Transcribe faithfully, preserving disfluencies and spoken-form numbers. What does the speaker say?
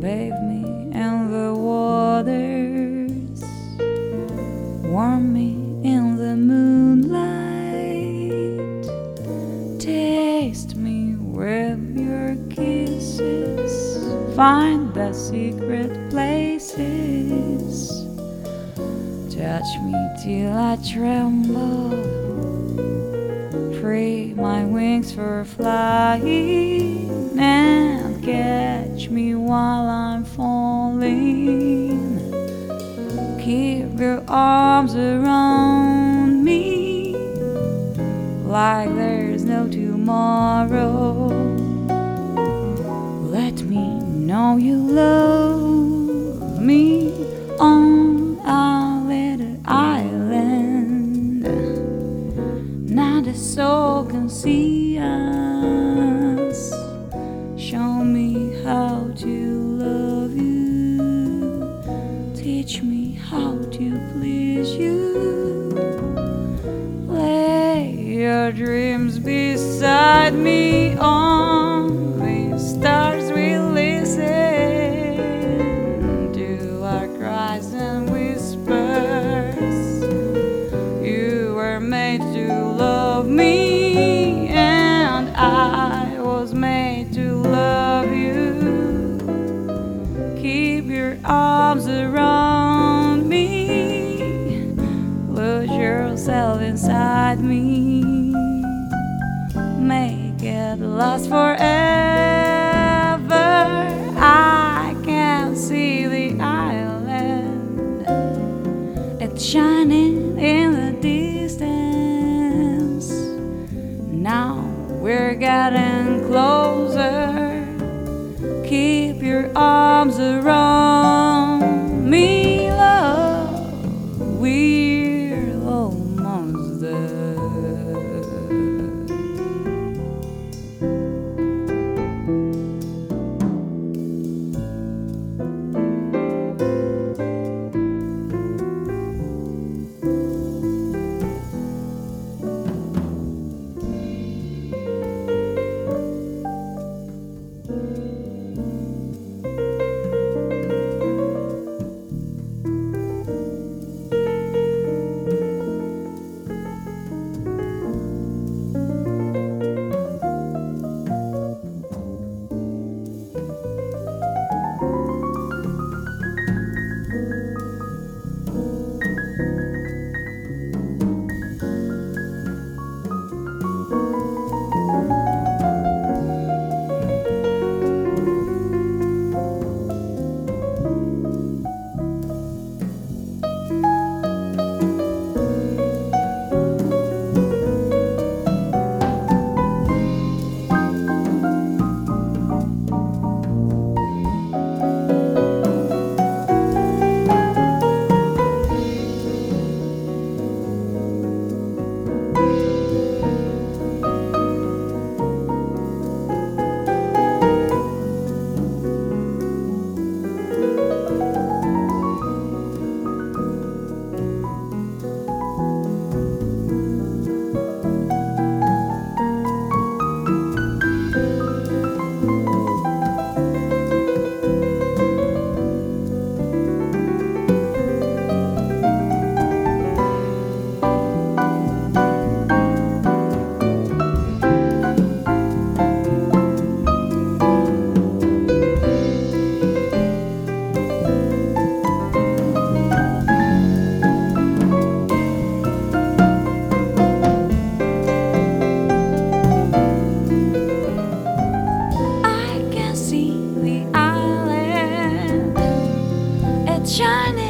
bathe me in the waters, warm me in the moonlight, taste me with your kisses, find the secret places, touch me till I tremble, free my wings for flying, and catch me while I'm falling. Keep your arms around me like there's no tomorrow. Let me know you love me on our little island. Now the soul can see us. Show me how to love you. Teach me how to please you. Lay your dreams beside me. On the stars we listen to our cries and whispers. You were made to love me, and I was made to love you. Keep your arms around me, lose yourself inside me, make it last forever. I can see the island, it's shining in the distance. Now we're getting closer. Keep your arms around me, love. We're almost there. Shining